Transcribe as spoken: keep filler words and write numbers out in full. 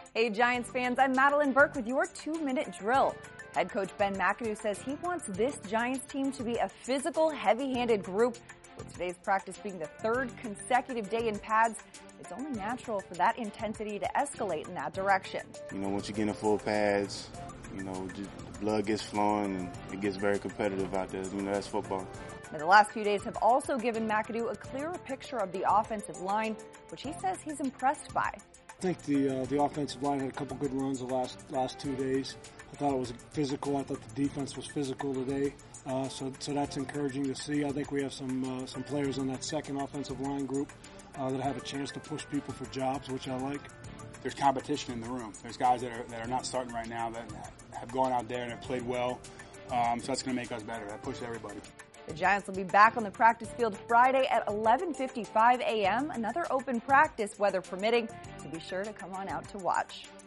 Hey Giants fans, I'm Madeline Burke with your two-minute drill. Head coach Ben McAdoo says he wants this Giants team to be a physical, heavy-handed group. With today's practice being the third consecutive day in pads, it's only natural for that intensity to escalate in that direction. You know, once you get in full pads, you know, the blood gets flowing and it gets very competitive out there. You know, that's football. Now, the last few days have also given McAdoo a clearer picture of the offensive line, which he says he's impressed by. I think the uh, the offensive line had a couple good runs the last last two days. I thought it was physical. I thought the defense was physical today. Uh, so so that's encouraging to see. I think we have some uh, some players on that second offensive line group uh, that have a chance to push people for jobs, which I like. There's competition in the room. There's guys that are that are not starting right now that have gone out there and have played well. Um, so that's going to make us better. That pushes everybody. The Giants will be back on the practice field Friday at eleven fifty-five a.m. Another open practice, weather permitting, so be sure to come on out to watch.